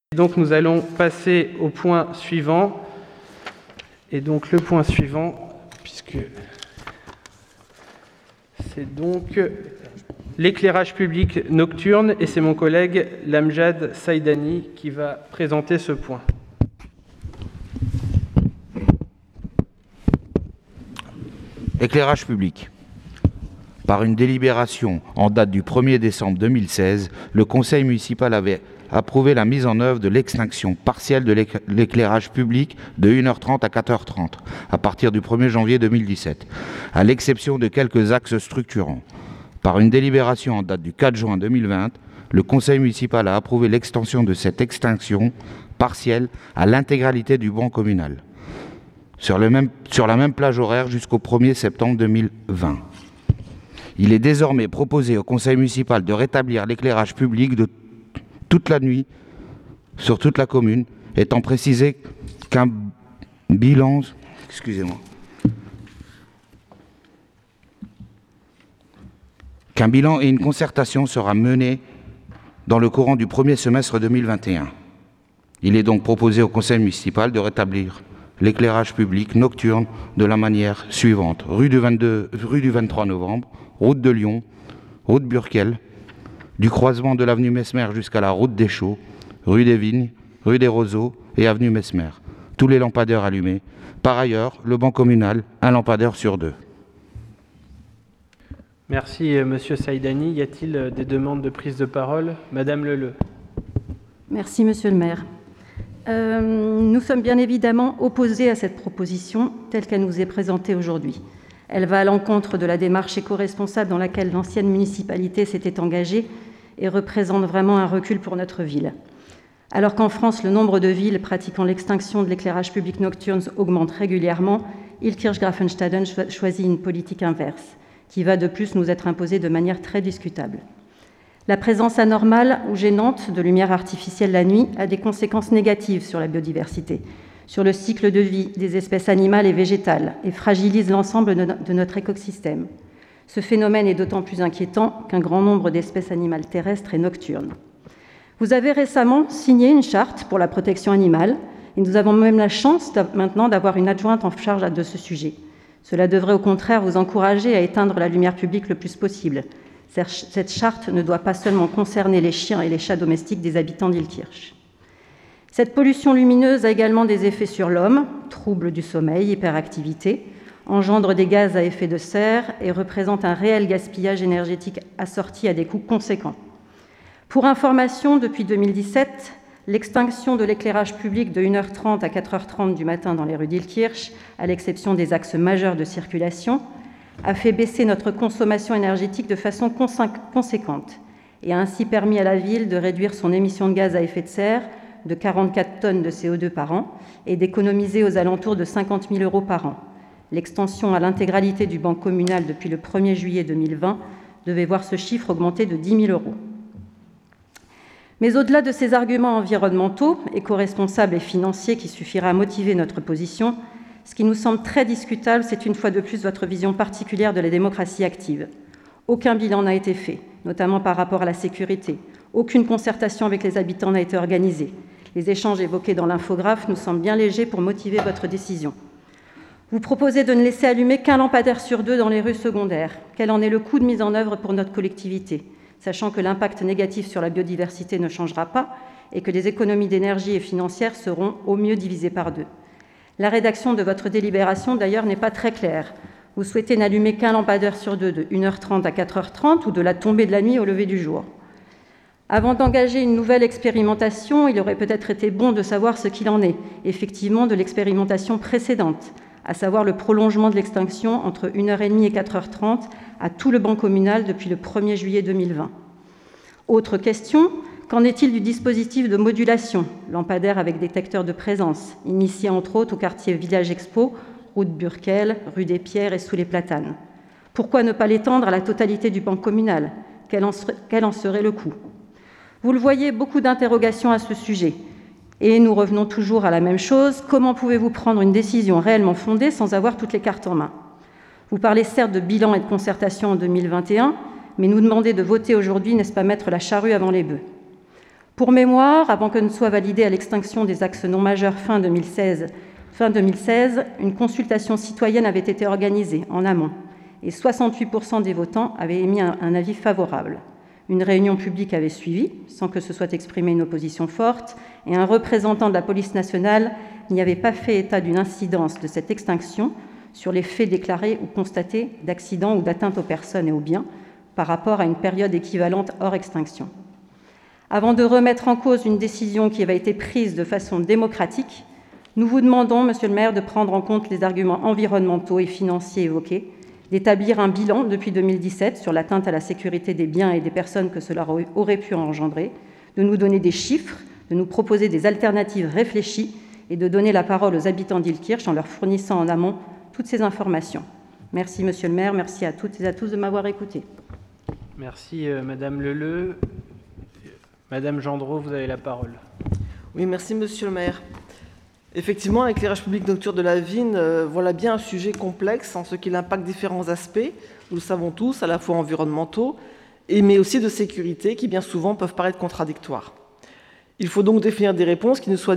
Donc nous allons passer au point suivant. Et donc le point suivant, puisque c'est donc l'éclairage public nocturne, et c'est mon collègue Lamjad Saïdani qui va présenter ce point. Éclairage public. Par une délibération en date du 1er décembre 2016, le conseil municipal avait approuvé la mise en œuvre de l'extinction partielle de l'éclairage public de 1h30 à 4h30 à partir du 1er janvier 2017, à l'exception de quelques axes structurants. Par une délibération en date du 4 juin 2020, le conseil municipal a approuvé l'extension de cette extinction partielle à l'intégralité du ban communal, sur la même plage horaire jusqu'au 1er septembre 2020. Il est désormais proposé au conseil municipal de rétablir l'éclairage public de toute la nuit sur toute la commune, étant précisé qu'un bilan et une concertation sera menée dans le courant du premier semestre 2021. Il est donc proposé au conseil municipal de rétablir l'éclairage public nocturne de la manière suivante: rue du 23 novembre, route de Lyon, route Burkel, du croisement de l'avenue Mesmer jusqu'à la route des Chaux, rue des Vignes, rue des Roseaux et avenue Mesmer. Tous les lampadaires allumés. Par ailleurs, le ban communal, un lampadaire sur 2. Merci Monsieur Saïdani. Y a-t-il des demandes de prise de parole? Madame Leleu. Merci Monsieur le maire. Nous sommes bien évidemment opposés à cette proposition telle qu'elle nous est présentée aujourd'hui. Elle va à l'encontre de la démarche éco-responsable dans laquelle l'ancienne municipalité s'était engagée et représente vraiment un recul pour notre ville. Alors qu'en France, le nombre de villes pratiquant l'extinction de l'éclairage public nocturne augmente régulièrement, Illkirch-Grafenstaden choisit une politique inverse, qui va de plus nous être imposée de manière très discutable. La présence anormale ou gênante de lumière artificielle la nuit a des conséquences négatives sur la biodiversité, sur le cycle de vie des espèces animales et végétales, et fragilise l'ensemble de notre écosystème. Ce phénomène est d'autant plus inquiétant qu'un grand nombre d'espèces animales terrestres et nocturnes. Vous avez récemment signé une charte pour la protection animale, et nous avons même la chance maintenant d'avoir une adjointe en charge de ce sujet. Cela devrait au contraire vous encourager à éteindre la lumière publique le plus possible. Cette charte ne doit pas seulement concerner les chiens et les chats domestiques des habitants d'Illkirch. Cette pollution lumineuse a également des effets sur l'homme, troubles du sommeil, hyperactivité, engendre des gaz à effet de serre et représente un réel gaspillage énergétique assorti à des coûts conséquents. Pour information, depuis 2017, l'extinction de l'éclairage public de 1h30 à 4h30 du matin dans les rues d'Illkirch, à l'exception des axes majeurs de circulation, a fait baisser notre consommation énergétique de façon conséquente et a ainsi permis à la ville de réduire son émission de gaz à effet de serre de 44 tonnes de CO2 par an et d'économiser aux alentours de 50 000 € par an. L'extension à l'intégralité du ban communal depuis le 1er juillet 2020 devait voir ce chiffre augmenter de 10 000 €. Mais au-delà de ces arguments environnementaux, éco-responsables et financiers qui suffira à motiver notre position, ce qui nous semble très discutable, c'est une fois de plus votre vision particulière de la démocratie active. Aucun bilan n'a été fait, notamment par rapport à la sécurité. Aucune concertation avec les habitants n'a été organisée. Les échanges évoqués dans l'infographe nous semblent bien légers pour motiver votre décision. Vous proposez de ne laisser allumer qu'un lampadaire sur 2 dans les rues secondaires. Quel en est le coût de mise en œuvre pour notre collectivité, sachant que l'impact négatif sur la biodiversité ne changera pas et que les économies d'énergie et financières seront au mieux divisées par 2. La rédaction de votre délibération, d'ailleurs, n'est pas très claire. Vous souhaitez n'allumer qu'un lampadaire sur 2 de 1h30 à 4h30 ou de la tombée de la nuit au lever du jour. Avant d'engager une nouvelle expérimentation, il aurait peut-être été bon de savoir ce qu'il en est, effectivement, de l'expérimentation précédente, à savoir le prolongement de l'extinction entre 1h30 et 4h30 à tout le ban communal depuis le 1er juillet 2020. Autre question, qu'en est-il du dispositif de modulation, lampadaire avec détecteur de présence, initié entre autres au quartier Village Expo, route Burkel, rue des Pierres et sous les Platanes? Pourquoi ne pas l'étendre à la totalité du ban communal? Quel en serait le coût? Vous le voyez, beaucoup d'interrogations à ce sujet. Et nous revenons toujours à la même chose. Comment pouvez-vous prendre une décision réellement fondée sans avoir toutes les cartes en main? Vous parlez certes de bilan et de concertation en 2021, mais nous demander de voter aujourd'hui, n'est-ce pas mettre la charrue avant les bœufs? Pour mémoire, avant que ne soit validée à l'extinction des axes non majeurs fin 2016, une consultation citoyenne avait été organisée en amont et 68% des votants avaient émis un avis favorable. Une réunion publique avait suivi, sans que se soit exprimée une opposition forte, et un représentant de la police nationale n'y avait pas fait état d'une incidence de cette extinction sur les faits déclarés ou constatés d'accidents ou d'atteintes aux personnes et aux biens par rapport à une période équivalente hors extinction. Avant de remettre en cause une décision qui avait été prise de façon démocratique, nous vous demandons, Monsieur le maire, de prendre en compte les arguments environnementaux et financiers évoqués, d'établir un bilan depuis 2017 sur l'atteinte à la sécurité des biens et des personnes que cela aurait pu engendrer, de nous donner des chiffres, de nous proposer des alternatives réfléchies et de donner la parole aux habitants d'Illkirch en leur fournissant en amont toutes ces informations. Merci, Monsieur le maire, merci à toutes et à tous de m'avoir écouté. Merci, Madame Leleu. Madame Gendreau, vous avez la parole. Oui, merci, Monsieur le maire. Effectivement, l'éclairage public nocturne de la Vigne, voilà bien un sujet complexe en ce qu'il impacte différents aspects, nous le savons tous, à la fois environnementaux, mais aussi de sécurité, qui bien souvent peuvent paraître contradictoires. Il faut donc définir des réponses qui ne soient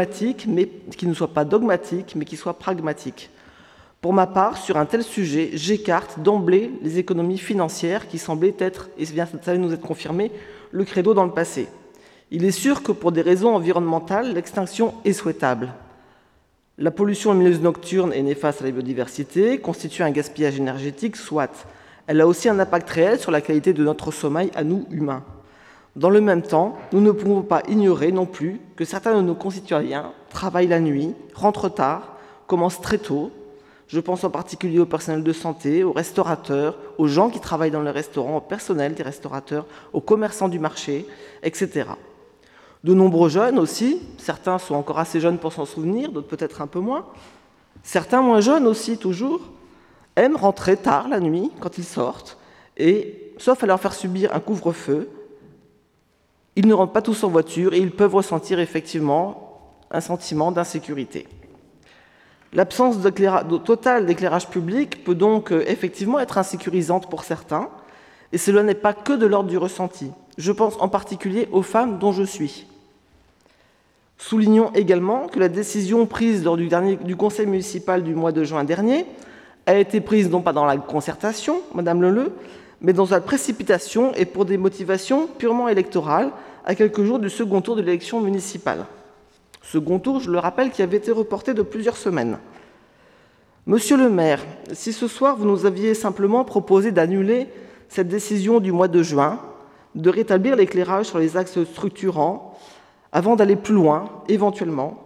pas dogmatiques, mais qui soient pragmatiques. Pour ma part, sur un tel sujet, j'écarte d'emblée les économies financières qui semblaient être, et ça vient nous être confirmé, le credo dans le passé. Il est sûr que pour des raisons environnementales, l'extinction est souhaitable. La pollution lumineuse nocturne est néfaste à la biodiversité, constitue un gaspillage énergétique, soit. Elle a aussi un impact réel sur la qualité de notre sommeil à nous, humains. Dans le même temps, nous ne pouvons pas ignorer non plus que certains de nos concitoyens travaillent la nuit, rentrent tard, commencent très tôt. Je pense en particulier au personnel de santé, aux restaurateurs, aux gens qui travaillent dans les restaurants, au personnel des restaurateurs, aux commerçants du marché, etc. De nombreux jeunes aussi, certains sont encore assez jeunes pour s'en souvenir, d'autres peut-être un peu moins, certains moins jeunes aussi toujours, aiment rentrer tard la nuit quand ils sortent, et sauf à leur faire subir un couvre-feu, ils ne rentrent pas tous en voiture et ils peuvent ressentir effectivement un sentiment d'insécurité. L'absence totale d'éclairage public peut donc effectivement être insécurisante pour certains, et cela n'est pas que de l'ordre du ressenti. Je pense en particulier aux femmes dont je suis. Soulignons également que la décision prise lors du conseil municipal du mois de juin dernier a été prise non pas dans la concertation, Madame Leleu, mais dans la précipitation et pour des motivations purement électorales, à quelques jours du second tour de l'élection municipale. Second tour, je le rappelle, qui avait été reporté de plusieurs semaines. Monsieur le maire, si ce soir vous nous aviez simplement proposé d'annuler cette décision du mois de juin, de rétablir l'éclairage sur les axes structurants, avant d'aller plus loin, éventuellement,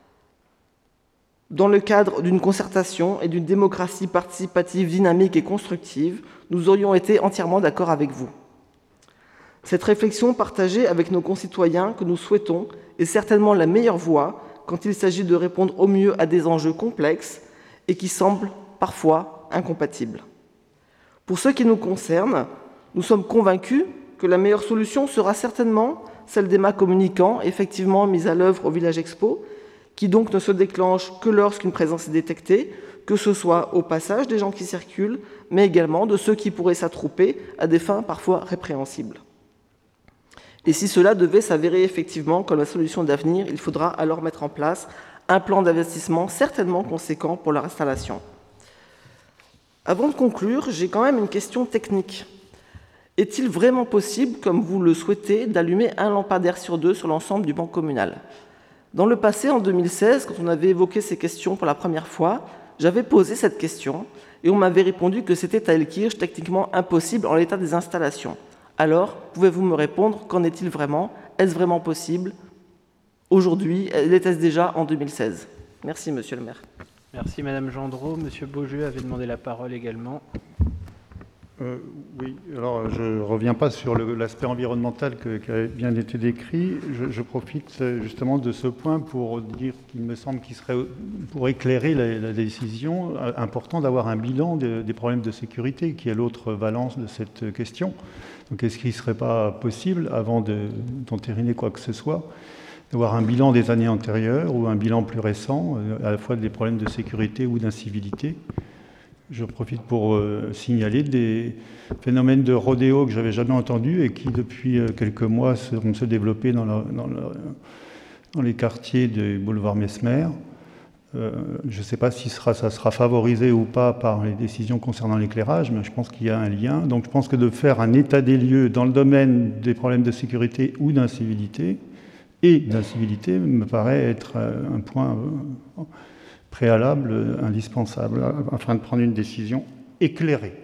dans le cadre d'une concertation et d'une démocratie participative, dynamique et constructive, nous aurions été entièrement d'accord avec vous. Cette réflexion partagée avec nos concitoyens que nous souhaitons est certainement la meilleure voie quand il s'agit de répondre au mieux à des enjeux complexes et qui semblent parfois incompatibles. Pour ce qui nous concerne, nous sommes convaincus que la meilleure solution sera certainement celle des mâts communicants effectivement mis à l'œuvre au Village Expo, qui donc ne se déclenchent que lorsqu'une présence est détectée, que ce soit au passage des gens qui circulent, mais également de ceux qui pourraient s'attrouper à des fins parfois répréhensibles. Et si cela devait s'avérer effectivement comme la solution d'avenir, il faudra alors mettre en place un plan d'investissement certainement conséquent pour leur installation. Avant de conclure, j'ai quand même une question technique. Est-il vraiment possible, comme vous le souhaitez, d'allumer un lampadaire sur deux sur l'ensemble du banc communal ? Dans le passé, en 2016, quand on avait évoqué ces questions pour la première fois, j'avais posé cette question et on m'avait répondu que c'était à Illkirch techniquement impossible en l'état des installations. Alors, pouvez-vous me répondre, qu'en est-il vraiment ? Est-ce vraiment possible ? Aujourd'hui, l'était-ce déjà en 2016 ? Merci, Monsieur le maire. Merci, Madame Gendreau. Monsieur Beaujeu avait demandé la parole également. Oui, alors je ne reviens pas sur l'aspect environnemental qui a bien été décrit. Je profite justement de ce point pour dire qu'il me semble qu'il serait, pour éclairer la décision, important d'avoir un bilan des problèmes de sécurité, qui est l'autre valence de cette question. Donc est-ce qu'il ne serait pas possible, avant d'entériner quoi que ce soit, d'avoir un bilan des années antérieures ou un bilan plus récent, à la fois des problèmes de sécurité ou d'incivilité, Je profite pour signaler des phénomènes de rodéo que je n'avais jamais entendus et qui, depuis quelques mois, vont se développer dans les quartiers du boulevard Mesmer. Je ne sais pas si ça sera favorisé ou pas par les décisions concernant l'éclairage, mais je pense qu'il y a un lien. Donc je pense que de faire un état des lieux dans le domaine des problèmes de sécurité ou d'incivilité, me paraît être un point préalable, indispensable, afin de prendre une décision éclairée.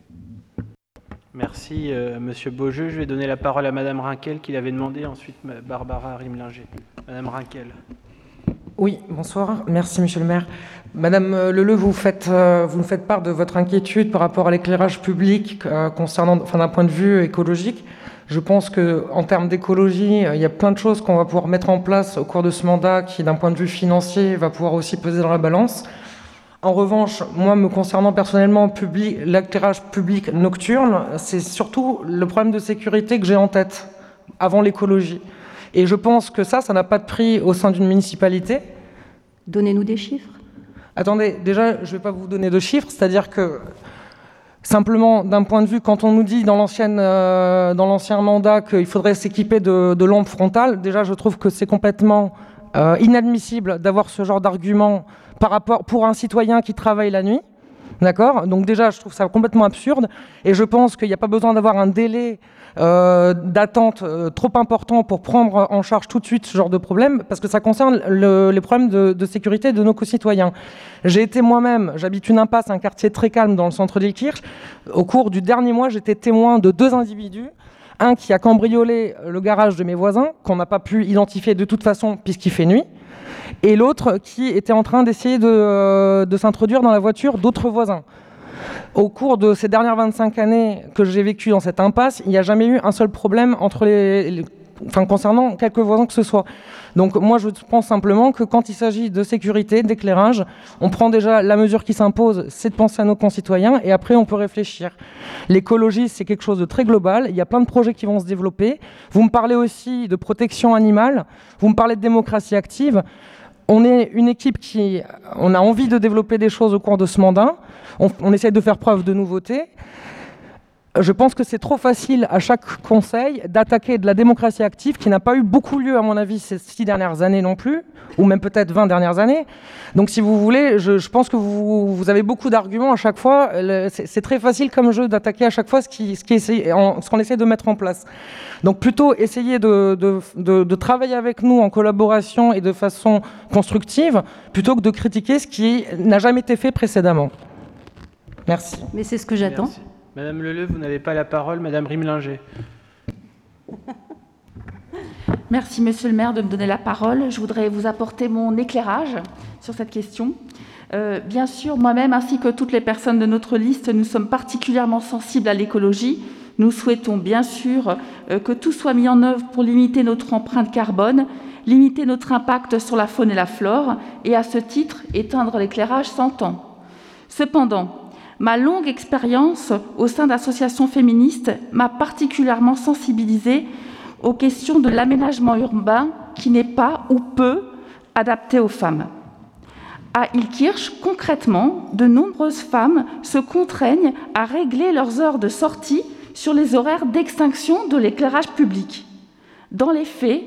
Merci, Monsieur Beaujeu. Je vais donner la parole à Madame Rinquel, qui l'avait demandé, ensuite Barbara Rimlinger. Madame Rinquel. Oui, bonsoir. Merci, Monsieur le maire. Madame Leleu, vous nous faites part de votre inquiétude par rapport à l'éclairage public d'un point de vue écologique. Je pense qu'en termes d'écologie, il y a plein de choses qu'on va pouvoir mettre en place au cours de ce mandat qui, d'un point de vue financier, va pouvoir aussi peser dans la balance. En revanche, moi, me concernant personnellement, l'éclairage public nocturne, c'est surtout le problème de sécurité que j'ai en tête, avant l'écologie. Et je pense que ça n'a pas de prix au sein d'une municipalité. Donnez-nous des chiffres. Attendez, déjà, je ne vais pas vous donner de chiffres, c'est-à-dire que, simplement, d'un point de vue, quand on nous dit dans l'ancien mandat qu'il faudrait s'équiper de lampes frontales, déjà, je trouve que c'est complètement inadmissible d'avoir ce genre d'argument pour un citoyen qui travaille la nuit. D'accord ? Donc déjà, je trouve ça complètement absurde et je pense qu'il n'y a pas besoin d'avoir un délai d'attente trop important pour prendre en charge tout de suite ce genre de problème, parce que ça concerne les problèmes de sécurité de nos concitoyens. J'ai été moi-même, j'habite une impasse, un quartier très calme dans le centre d'Ilkirch. Au cours du dernier mois, j'étais témoin de 2 individus, un qui a cambriolé le garage de mes voisins, qu'on n'a pas pu identifier de toute façon puisqu'il fait nuit, et l'autre qui était en train d'essayer de s'introduire dans la voiture d'autres voisins. Au cours de ces dernières 25 années que j'ai vécues dans cette impasse, il n'y a jamais eu un seul problème concernant quelques voisins que ce soit. Donc moi, je pense simplement que quand il s'agit de sécurité, d'éclairage, on prend déjà la mesure qui s'impose, c'est de penser à nos concitoyens, et après on peut réfléchir. L'écologie, c'est quelque chose de très global, il y a plein de projets qui vont se développer. Vous me parlez aussi de protection animale, vous me parlez de démocratie active. On est une équipe on a envie de développer des choses au cours de ce mandat. On essaie de faire preuve de nouveauté. Je pense que c'est trop facile à chaque conseil d'attaquer de la démocratie active qui n'a pas eu beaucoup lieu, à mon avis, ces 6 dernières années non plus, ou même peut-être 20 dernières années. Donc si vous voulez, je pense que vous avez beaucoup d'arguments à chaque fois. C'est très facile comme jeu d'attaquer à chaque fois ce qu'on essaie de mettre en place. Donc plutôt essayer de travailler avec nous en collaboration et de façon constructive, plutôt que de critiquer ce qui n'a jamais été fait précédemment. Merci. Mais c'est ce que j'attends. Merci. Madame Leleu, vous n'avez pas la parole. Madame Rimlinger. Merci, Monsieur le maire, de me donner la parole. Je voudrais vous apporter mon éclairage sur cette question. Bien sûr, moi-même, ainsi que toutes les personnes de notre liste, nous sommes particulièrement sensibles à l'écologie. Nous souhaitons bien sûr que tout soit mis en œuvre pour limiter notre empreinte carbone, limiter notre impact sur la faune et la flore, et à ce titre, éteindre l'éclairage s'entend. Cependant, ma longue expérience au sein d'associations féministes m'a particulièrement sensibilisée aux questions de l'aménagement urbain qui n'est pas ou peu adapté aux femmes. À Ilkirch, concrètement, de nombreuses femmes se contraignent à régler leurs heures de sortie sur les horaires d'extinction de l'éclairage public. Dans les faits,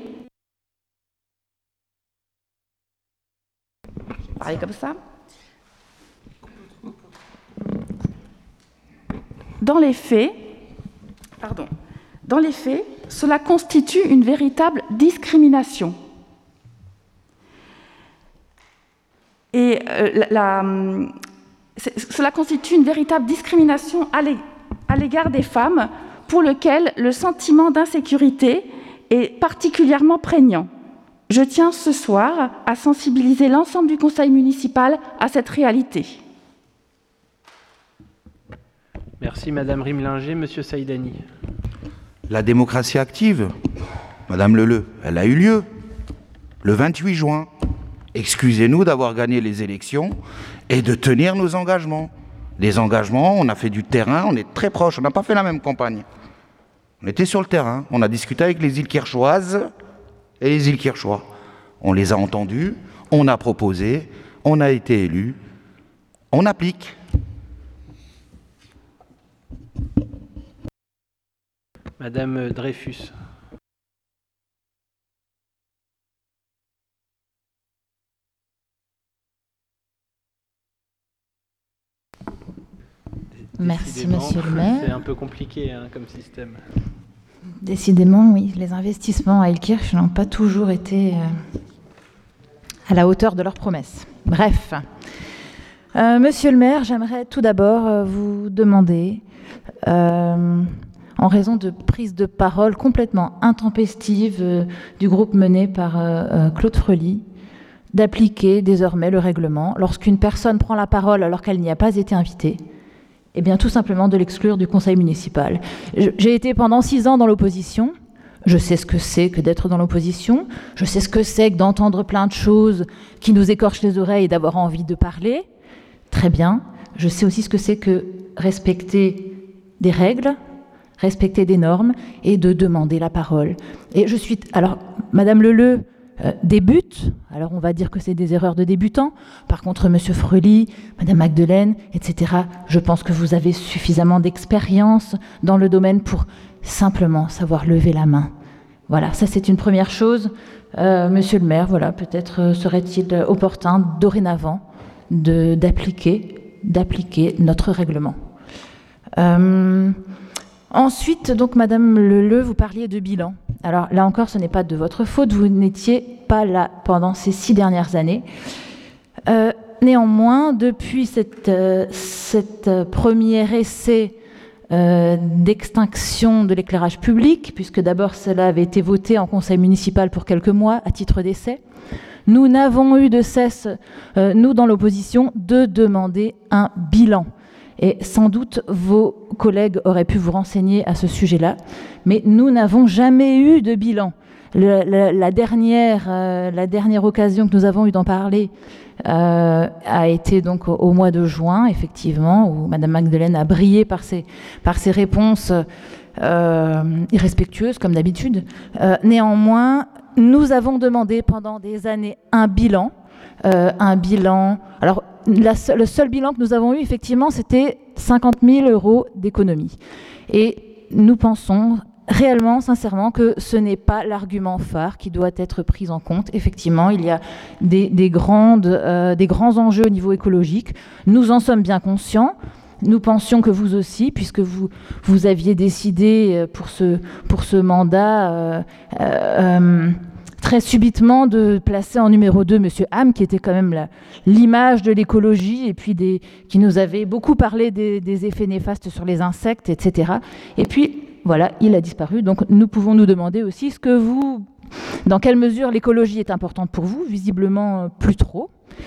parler comme ça. Dans les faits, cela constitue une véritable discrimination. Et cela constitue une véritable discrimination à l'égard des femmes pour lesquelles le sentiment d'insécurité est particulièrement prégnant. Je tiens ce soir à sensibiliser l'ensemble du conseil municipal à cette réalité. Merci Madame Rimlinger. Monsieur Saïdani. La démocratie active, Madame Leleu, elle a eu lieu le 28 juin. Excusez-nous d'avoir gagné les élections et de tenir nos engagements. Les engagements, on a fait du terrain, on est très proche, on n'a pas fait la même campagne. On était sur le terrain, on a discuté avec les Ilkirchoises et les Ilkirchois. On les a entendus, on a proposé, on a été élus, on applique. Madame Dreyfus. Merci, monsieur le maire. C'est un peu compliqué comme système. Décidément, oui, les investissements à Ilkirch n'ont pas toujours été à la hauteur de leurs promesses. Bref. Monsieur le maire, j'aimerais tout d'abord vous demander, en raison de prises de parole complètement intempestives du groupe mené par Claude Freely, d'appliquer désormais le règlement lorsqu'une personne prend la parole alors qu'elle n'y a pas été invitée. Eh bien, tout simplement de l'exclure du conseil municipal. J'ai été pendant 6 ans dans l'opposition. Je sais ce que c'est que d'être dans l'opposition. Je sais ce que c'est que d'entendre plein de choses qui nous écorchent les oreilles et d'avoir envie de parler. Très bien. Je sais aussi ce que c'est que respecter des règles, respecter des normes et de demander la parole. Et je suis... Alors, Madame Leleu débute, alors on va dire que c'est des erreurs de débutants. Par contre, Monsieur Freely, Madame Magdelaine, etc., je pense que vous avez suffisamment d'expérience dans le domaine pour simplement savoir lever la main. Voilà, ça c'est une première chose. Monsieur le maire, voilà, peut-être serait-il opportun dorénavant d'appliquer notre règlement. Ensuite, donc, Madame Leleu, vous parliez de bilan. Alors là encore, ce n'est pas de votre faute, vous n'étiez pas là pendant ces 6 dernières années. Néanmoins, depuis cette premier essai d'extinction de l'éclairage public, puisque d'abord cela avait été voté en conseil municipal pour quelques mois à titre d'essai, nous n'avons eu de cesse, nous dans l'opposition, de demander un bilan. Et sans doute, vos collègues auraient pu vous renseigner à ce sujet-là, mais nous n'avons jamais eu de bilan. La dernière occasion que nous avons eue d'en parler a été donc au mois de juin, effectivement, où Madame Magdelaine a brillé par ses réponses irrespectueuses, comme d'habitude. Néanmoins, nous avons demandé pendant des années un bilan. Alors, le seul bilan que nous avons eu, effectivement, c'était 50 000 € d'économie. Et nous pensons réellement, sincèrement, que ce n'est pas l'argument phare qui doit être pris en compte. Effectivement, il y a des grands enjeux au niveau écologique. Nous en sommes bien conscients. Nous pensions que vous aussi, puisque vous aviez décidé pour ce mandat très subitement de placer en numéro 2 M. Ham, qui était quand même l'image de l'écologie et puis qui nous avait beaucoup parlé des effets néfastes sur les insectes, etc. Et puis, voilà, il a disparu. Donc, nous pouvons nous demander aussi dans quelle mesure l'écologie est importante pour vous, visiblement plus trop.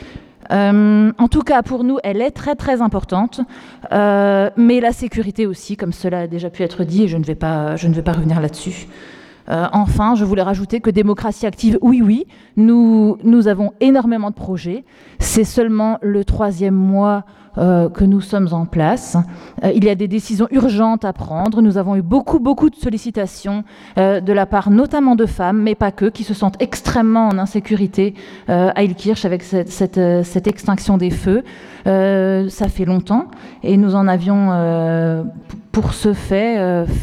En tout cas, pour nous, elle est très très importante, mais la sécurité aussi, comme cela a déjà pu être dit, et je ne vais pas revenir là-dessus. Enfin, je voulais rajouter que démocratie active, oui, nous avons énormément de projets. C'est seulement le 3e mois que nous sommes en place. Il y a des décisions urgentes à prendre. Nous avons eu beaucoup de sollicitations de la part notamment de femmes, mais pas que, qui se sentent extrêmement en insécurité à Ilkirch avec cette extinction des feux. Ça fait longtemps et nous en avions pour ce fait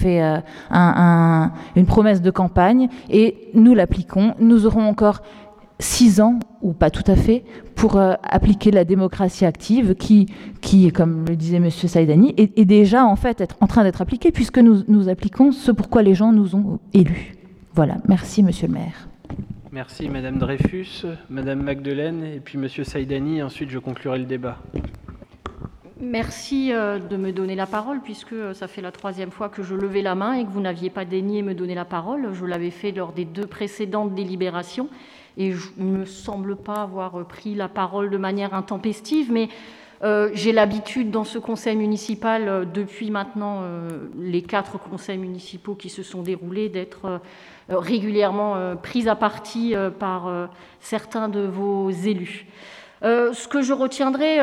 une promesse de campagne et nous l'appliquons. Nous aurons encore 6 ans, ou pas tout à fait, pour appliquer la démocratie active qui, comme le disait M. Saïdani, est déjà en fait en train d'être appliquée puisque nous appliquons ce pourquoi les gens nous ont élus. Voilà, merci Monsieur le maire. Merci Madame Dreyfus, Madame Magdelaine et puis Monsieur Saïdani. Ensuite, je conclurai le débat. Merci de me donner la parole, puisque ça fait la 3e fois que je levais la main et que vous n'aviez pas daigné me donner la parole. Je l'avais fait lors des 2 précédentes délibérations et je ne me semble pas avoir pris la parole de manière intempestive, mais j'ai l'habitude dans ce conseil municipal, depuis maintenant les 4 conseils municipaux qui se sont déroulés, d'être régulièrement prise à partie par certains de vos élus. Ce que je retiendrai,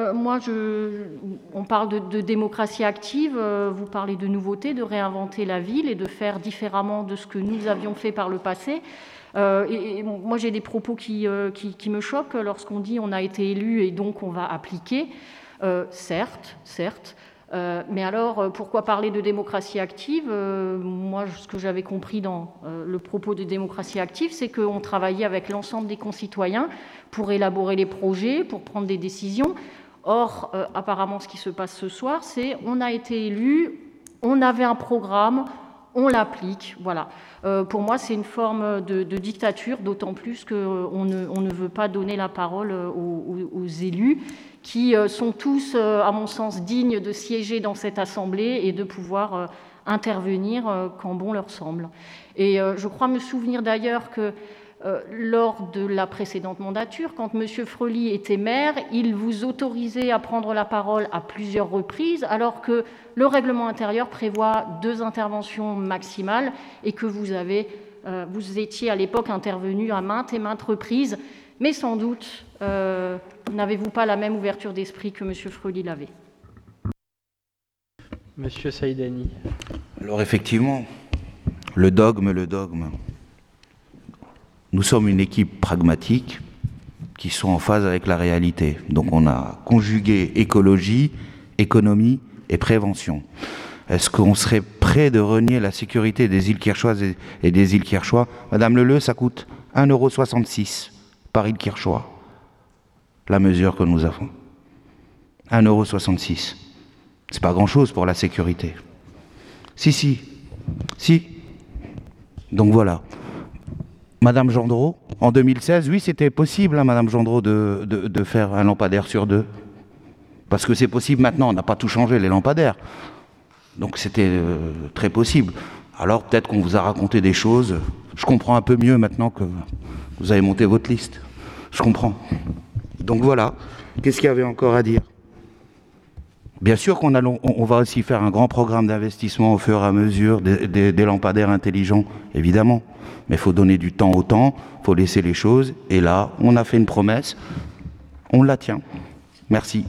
on parle de démocratie active, vous parlez de nouveautés, de réinventer la ville et de faire différemment de ce que nous avions fait par le passé. Et moi, j'ai des propos qui me choquent lorsqu'on dit on a été élu et donc on va appliquer. Certes. Mais alors, pourquoi parler de démocratie active? Moi, ce que j'avais compris dans le propos de démocratie active, c'est qu'on travaillait avec l'ensemble des concitoyens pour élaborer les projets, pour prendre des décisions. Or, apparemment, ce qui se passe ce soir, c'est on a été élu, on avait un programme, on l'applique. Voilà. Pour moi, c'est une forme de dictature, d'autant plus qu'on ne veut pas donner la parole aux élus, qui sont tous, à mon sens, dignes de siéger dans cette assemblée et de pouvoir intervenir quand bon leur semble. Et je crois me souvenir d'ailleurs que lors de la précédente mandature, quand M. Freely était maire, il vous autorisait à prendre la parole à plusieurs reprises, alors que le règlement intérieur prévoit 2 interventions maximales et que vous étiez à l'époque intervenu à maintes et maintes reprises, mais sans doute n'avez-vous pas la même ouverture d'esprit que M. Freely l'avait. Monsieur Saïdani. Alors effectivement, le dogme. Nous sommes une équipe pragmatique qui sont en phase avec la réalité. Donc on a conjugué écologie, économie et prévention. Est-ce qu'on serait prêt de renier la sécurité des îles Kirchoises et des îles Kirchois? Madame Leleu, ça coûte 1,66 € par île Kirchois, la mesure que nous avons. 1,66 €. C'est pas grand-chose pour la sécurité. Si. Donc voilà. Madame Gendreau, en 2016, oui, c'était possible, hein, Madame Gendreau, de faire un lampadaire sur 2. Parce que c'est possible maintenant, on n'a pas tout changé, les lampadaires. Donc c'était très possible. Alors peut-être qu'on vous a raconté des choses. Je comprends un peu mieux maintenant que vous avez monté votre liste. Je comprends. Donc voilà. Qu'est-ce qu'il y avait encore à dire? Bien sûr qu'on va aussi faire un grand programme d'investissement au fur et à mesure des lampadaires intelligents, évidemment. Mais il faut donner du temps au temps, il faut laisser les choses. Et là, on a fait une promesse, on la tient. Merci.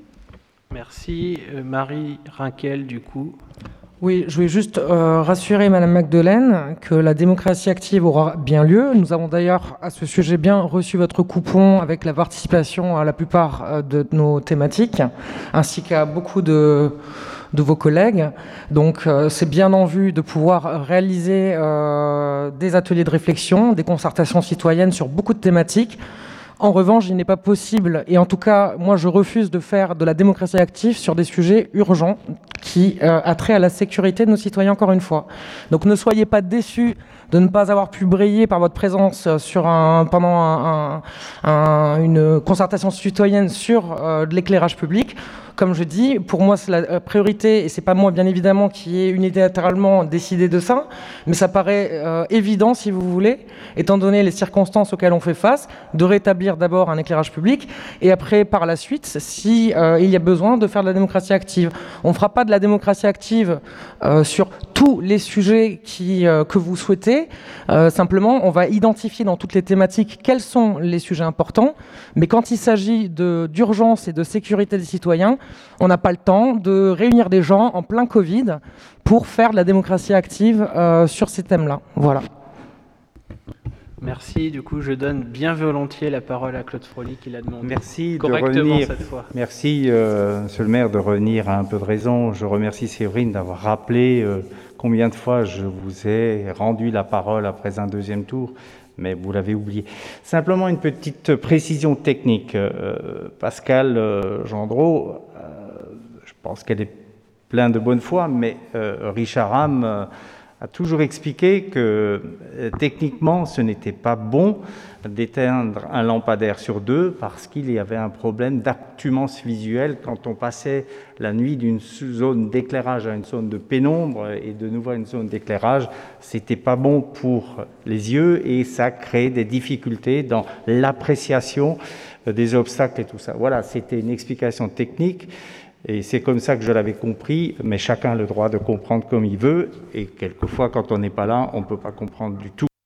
Merci. Marie Rinquel, du coup. Oui, je voulais juste rassurer Madame Magdelaine que la démocratie active aura bien lieu. Nous avons d'ailleurs à ce sujet bien reçu votre coupon avec la participation à la plupart de nos thématiques, ainsi qu'à beaucoup de vos collègues. Donc c'est bien en vue de pouvoir réaliser des ateliers de réflexion, des concertations citoyennes sur beaucoup de thématiques. En revanche, il n'est pas possible, et en tout cas, moi je refuse de faire de la démocratie active sur des sujets urgents qui a trait à la sécurité de nos citoyens, encore une fois. Donc ne soyez pas déçus de ne pas avoir pu briller par votre présence pendant une concertation citoyenne sur de l'éclairage public. Comme je dis, pour moi, c'est la priorité, et c'est pas moi, bien évidemment, qui ai unilatéralement décidé de ça, mais ça paraît évident, si vous voulez, étant donné les circonstances auxquelles on fait face, de rétablir d'abord un éclairage public, et après, par la suite, si il y a besoin de faire de la démocratie active. On ne fera pas de la démocratie active sur tous les sujets que vous souhaitez. Simplement, on va identifier dans toutes les thématiques quels sont les sujets importants, mais quand il s'agit d'urgence et de sécurité des citoyens, on n'a pas le temps de réunir des gens en plein Covid pour faire de la démocratie active sur ces thèmes-là. Voilà. Merci. Du coup, je donne bien volontiers la parole à Claude Freely qui l'a demandé. Merci correctement de revenir. cette fois. Merci, Monsieur le maire, de revenir à un peu de raison. Je remercie Séverine d'avoir rappelé combien de fois je vous ai rendu la parole après un deuxième tour, mais vous l'avez oublié. Simplement une petite précision technique. Pascal Gendreau, je pense qu'elle est pleine de bonne foi, mais Richard Ham a toujours expliqué que techniquement ce n'était pas bon d'éteindre un lampadaire sur 2 parce qu'il y avait un problème d'actumance visuelle quand on passait la nuit d'une zone d'éclairage à une zone de pénombre et de nouveau à une zone d'éclairage. C'était pas bon pour les yeux et ça crée des difficultés dans l'appréciation des obstacles et tout ça. Voilà, c'était une explication technique. Et c'est comme ça que je l'avais compris, mais chacun a le droit de comprendre comme il veut, et quelquefois, quand on n'est pas là, on ne peut pas comprendre du tout.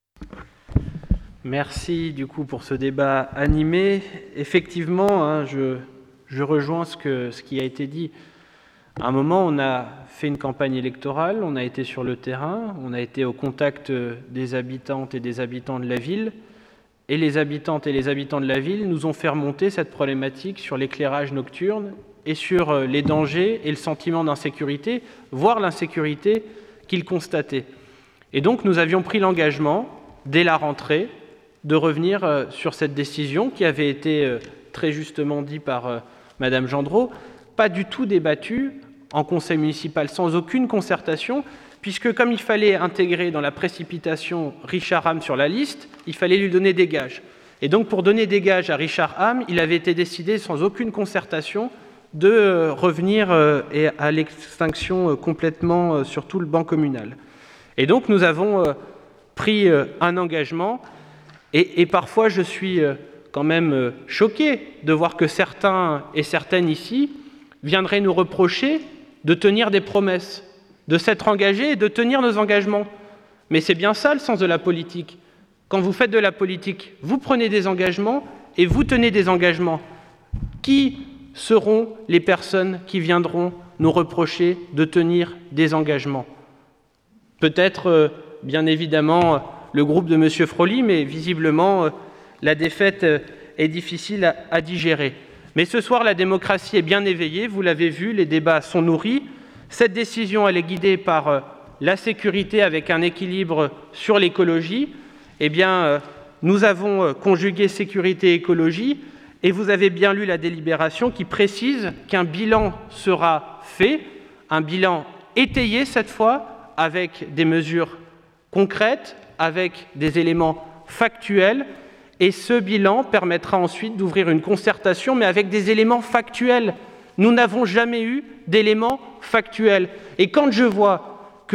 Merci du coup pour ce débat animé. Effectivement, hein, je rejoins ce qui a été dit. À un moment, on a fait une campagne électorale, on a été sur le terrain, on a été au contact des habitantes et des habitants de la ville, et les habitantes et les habitants de la ville nous ont fait remonter cette problématique sur l'éclairage nocturne et sur les dangers et le sentiment d'insécurité, voire l'insécurité qu'ils constataient. Et donc nous avions pris l'engagement, dès la rentrée, de revenir sur cette décision qui avait été très justement dit par Madame Gendreau, pas du tout débattue en conseil municipal, sans aucune concertation, puisque comme il fallait intégrer dans la précipitation Richard Ham sur la liste, il fallait lui donner des gages. Et donc pour donner des gages à Richard Ham, il avait été décidé sans aucune concertation de revenir à l'extinction complètement sur tout le banc communal. Et donc nous avons pris un engagement, et parfois je suis quand même choqué de voir que certains et certaines ici viendraient nous reprocher de tenir des promesses, de s'être engagés et de tenir nos engagements. Mais c'est bien ça le sens de la politique. Quand vous faites de la politique, vous prenez des engagements et vous tenez des engagements. Qui seront les personnes qui viendront nous reprocher de tenir des engagements? Peut-être, bien évidemment, le groupe de M. Frolly, mais visiblement, la défaite est difficile à digérer. Mais ce soir, la démocratie est bien éveillée, vous l'avez vu, les débats sont nourris. Cette décision, elle est guidée par la sécurité avec un équilibre sur l'écologie. Eh bien, nous avons conjugué sécurité et écologie, et vous avez bien lu la délibération qui précise qu'un bilan sera fait, un bilan étayé cette fois, avec des mesures concrètes, avec des éléments factuels, et ce bilan permettra ensuite d'ouvrir une concertation, mais avec des éléments factuels. Nous n'avons jamais eu d'éléments factuels. Et quand je vois que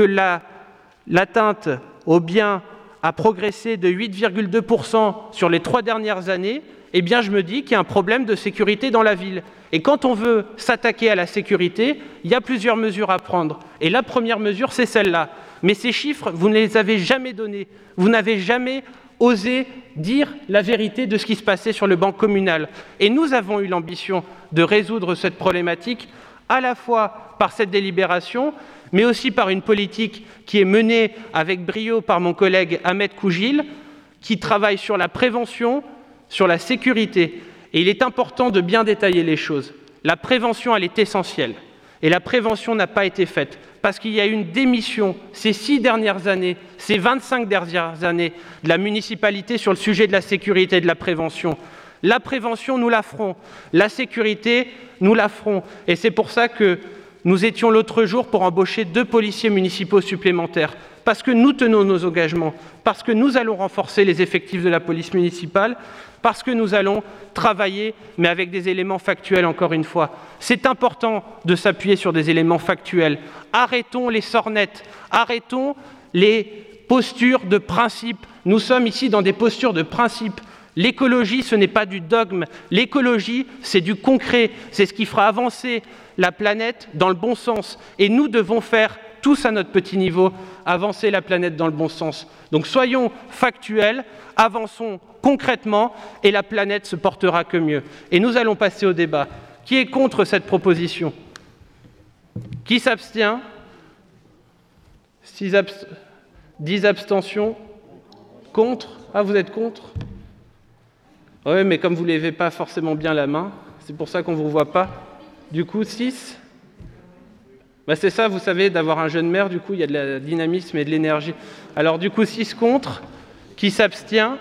l'atteinte aux biens a progressé de 8,2% sur les 3 dernières années, eh bien je me dis qu'il y a un problème de sécurité dans la ville. Et quand on veut s'attaquer à la sécurité, il y a plusieurs mesures à prendre. Et la première mesure, c'est celle-là. Mais ces chiffres, vous ne les avez jamais donnés. Vous n'avez jamais osé dire la vérité de ce qui se passait sur le banc communal. Et nous avons eu l'ambition de résoudre cette problématique à la fois par cette délibération, mais aussi par une politique qui est menée avec brio par mon collègue Ahmed Kougil, qui travaille sur la prévention, sur la sécurité. Et il est important de bien détailler les choses. La prévention, elle est essentielle. Et la prévention n'a pas été faite parce qu'il y a eu une démission ces 6 dernières années, ces 25 dernières années de la municipalité sur le sujet de la sécurité et de la prévention. La prévention, nous la ferons. La sécurité, nous la ferons. Et c'est pour ça que nous étions l'autre jour pour embaucher 2 policiers municipaux supplémentaires. Parce que nous tenons nos engagements, parce que nous allons renforcer les effectifs de la police municipale, parce que nous allons travailler, mais avec des éléments factuels, encore une fois. C'est important de s'appuyer sur des éléments factuels. Arrêtons les sornettes, arrêtons les postures de principe. Nous sommes ici dans des postures de principe. L'écologie, ce n'est pas du dogme. L'écologie, c'est du concret. C'est ce qui fera avancer la planète dans le bon sens. Et nous devons faire, tous à notre petit niveau, avancer la planète dans le bon sens. Donc soyons factuels, avançons concrètement, et la planète se portera que mieux. Et nous allons passer au débat. Qui est contre cette proposition? Qui s'abstient? 10 abstentions. Contre? Ah, vous êtes contre? Oui, mais comme vous ne levez pas forcément bien la main, c'est pour ça qu'on ne vous voit pas. Du coup, 6. C'est ça, vous savez, d'avoir un jeune maire, du coup, il y a de la dynamisme et de l'énergie. Alors, du coup, 6 contre. Qui s'abstient?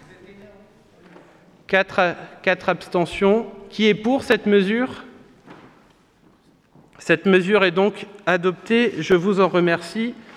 4 abstentions. Qui est pour cette mesure? Cette mesure est donc adoptée. Je vous en remercie.